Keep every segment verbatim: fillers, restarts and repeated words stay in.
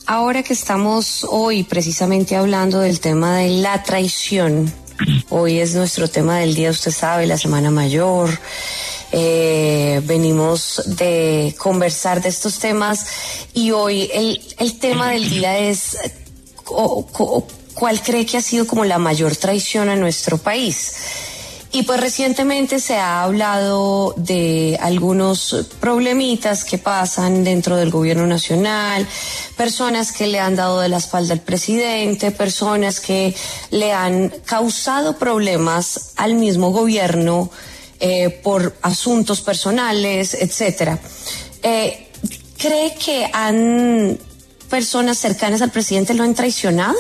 ahora que estamos hoy precisamente hablando del tema de la traición, hoy es nuestro tema del día, usted sabe, la Semana Mayor, eh, venimos de conversar de estos temas y hoy el, el tema del día es o, o, ¿cuál cree que ha sido como la mayor traición a nuestro país? Y pues recientemente se ha hablado de algunos problemitas que pasan dentro del gobierno nacional, personas que le han dado de la espalda al presidente, personas que le han causado problemas al mismo gobierno eh, por asuntos personales, etcétera. Eh, ¿Cree que han personas cercanas al presidente lo han traicionado?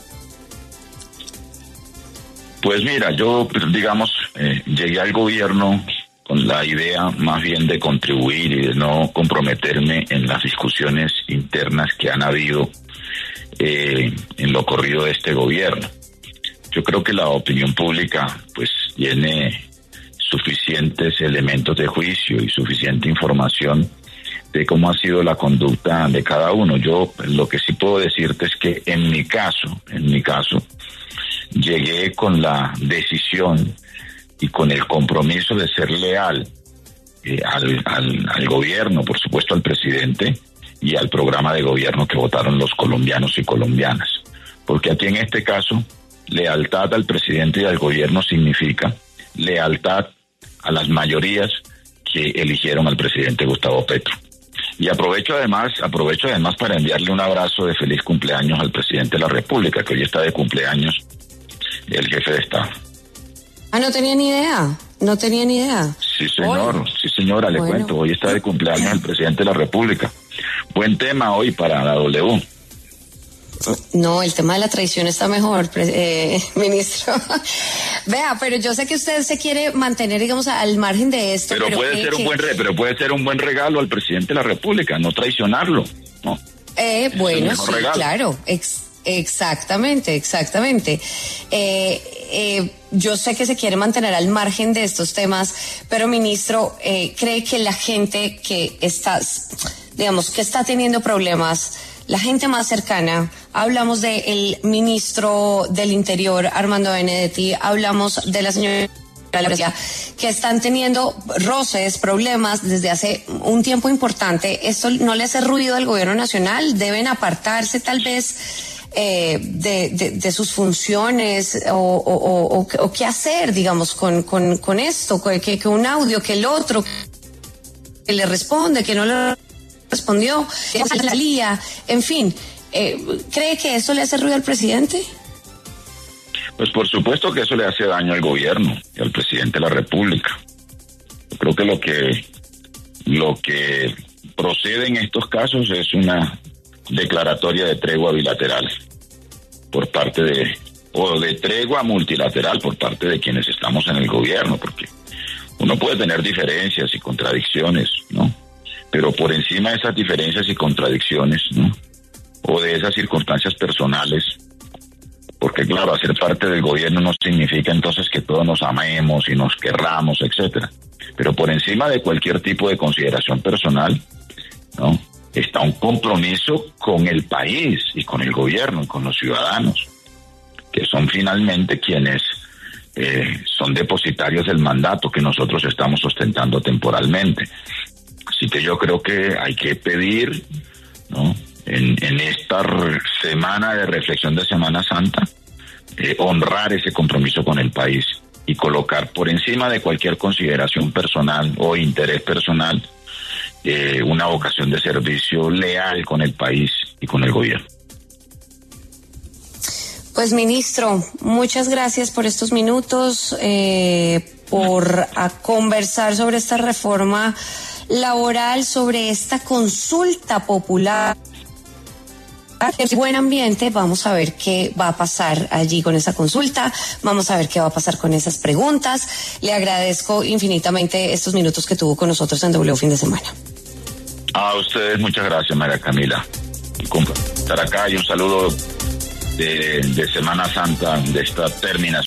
Pues mira, yo, digamos, eh, llegué al gobierno con la idea más bien de contribuir y de no comprometerme en las discusiones internas que han habido eh, en lo corrido de este gobierno. Yo creo que la opinión pública pues tiene suficientes elementos de juicio y suficiente información de cómo ha sido la conducta de cada uno. Yo lo que sí puedo decirte es que en mi caso, en mi caso, llegué con la decisión y con el compromiso de ser leal eh, al, al, al gobierno, por supuesto al presidente y al programa de gobierno que votaron los colombianos y colombianas. Porque aquí en este caso, lealtad al presidente y al gobierno significa lealtad a las mayorías que eligieron al presidente Gustavo Petro. Y aprovecho además, aprovecho además para enviarle un abrazo de feliz cumpleaños al presidente de la República, que hoy está de cumpleaños, el jefe de Estado. Ah, no tenía ni idea, no tenía ni idea. Sí, señor, hoy. sí, señora, le bueno. cuento, hoy está de cumpleaños el presidente de la República. Buen tema hoy para la W. No, el tema de la traición está mejor, eh, ministro. Vea, pero yo sé que usted se quiere mantener, digamos, al margen de esto. Pero, pero puede ser que... un buen re, pero puede ser un buen regalo al presidente de la República, no traicionarlo, ¿no? Eh, bueno, sí, regalo. Claro, ex, exactamente, exactamente. Eh, eh, yo sé que se quiere mantener al margen de estos temas, pero ministro, eh, ¿cree que la gente que está, digamos, que está teniendo problemas, la gente más cercana, hablamos del ministro del Interior, Armando Benedetti, hablamos de la señora que están teniendo roces, problemas desde hace un tiempo importante? ¿Esto no le hace ruido al gobierno nacional? ¿Deben apartarse tal vez eh, de, de, de sus funciones o, o, o, o qué hacer, digamos, con, con, con esto? Que, que un audio, que el otro, que le responde, que no le respondió, que la lía, en fin, eh, ¿cree que eso le hace ruido al presidente? Pues por supuesto que eso le hace daño al gobierno y al presidente de la República. Yo creo que lo que lo que procede en estos casos es una declaratoria de tregua bilateral por parte de, o de tregua multilateral por parte de quienes estamos en el gobierno, porque uno puede tener diferencias y contradicciones, ¿no? Pero por encima de esas diferencias y contradicciones, ¿no?, o de esas circunstancias personales, porque claro, hacer parte del gobierno no significa entonces que todos nos amemos y nos querramos, etcétera. Pero por encima de cualquier tipo de consideración personal, ¿no?, está un compromiso con el país y con el gobierno y con los ciudadanos, que son finalmente quienes eh, son depositarios del mandato que nosotros estamos ostentando temporalmente. Así que yo creo que hay que pedir, ¿no?, en, en esta semana de reflexión de Semana Santa, eh, honrar ese compromiso con el país y colocar por encima de cualquier consideración personal o interés personal eh, una vocación de servicio leal con el país y con el gobierno. Pues ministro, muchas gracias por estos minutos, eh, por a conversar sobre esta reforma laboral, sobre esta consulta popular. En buen ambiente, vamos a ver qué va a pasar allí con esa consulta, vamos a ver qué va a pasar con esas preguntas. Le agradezco infinitamente estos minutos que tuvo con nosotros en W Fin de Semana. A ustedes muchas gracias, María Camila, por estar acá, y un saludo de, de Semana Santa, de esta terminación.